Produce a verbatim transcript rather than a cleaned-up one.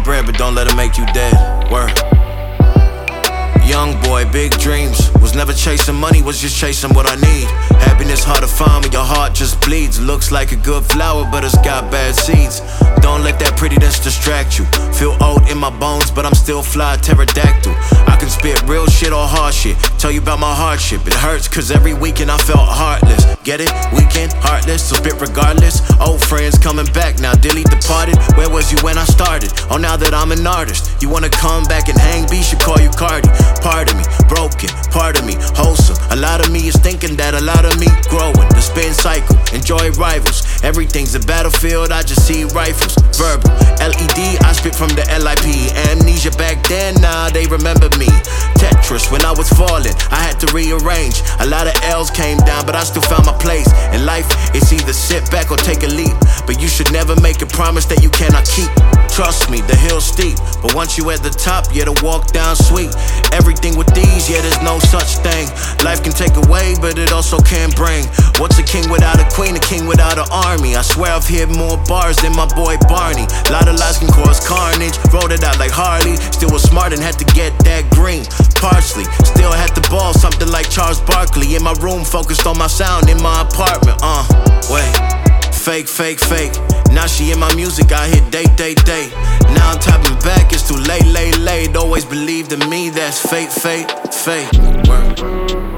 bread, but don't let it make you dead. Word. Young boy, big dreams. Was never chasing money, was just chasing what I need. Happiness hard to find when your heart just bleeds. Looks like a good flower, but it's got bad seeds. Don't let that prettiness distract you. Feel old in my bones, but I'm still fly, pterodactyl. I can spit real shit or hard shit. Tell you about my hardship. It hurts cause every weekend I felt heartless. Get it? Weekend, heartless, so spit regardless. Old friends coming back now, dearly departed. Where was you when I started? Oh, now that I'm an artist, you wanna come back and hang B, should call you Cardi. Part of me, broken, part of me, wholesome. A lot of me is thinking that a lot of me growing. The spin cycle, enjoy rivals. Everything's a battlefield, I just see rifles. Verbal, L E D, I spit from the L I P. Amnesia back then, now they remember me. Tetris, when I was falling, I had to rearrange. A lot of L's came down, but I still found my place. In life, it's either sit back or take a leap. But you should never make a promise that you cannot keep. Trust me, the hill's steep, but once you at the top, yeah, the walk down sweet. Everything with these, yeah, there's no such thing. Life can take away, but it also can bring. What's a king without a queen, a king without an army? I swear I've hit more bars than my boy Barney. Lot of lies can cause carnage, wrote it out like Harley. Still was smart and had to get that green parsley. Still had the ball, something like Charles Barkley. In my room, focused on my sound in my apartment. Uh, wait. Fake, fake, fake. Now she in my music, I hit date, date, date. Now I'm tapping back, it's too late, late, late. Always believed in me, that's fate, fate, fate. Word.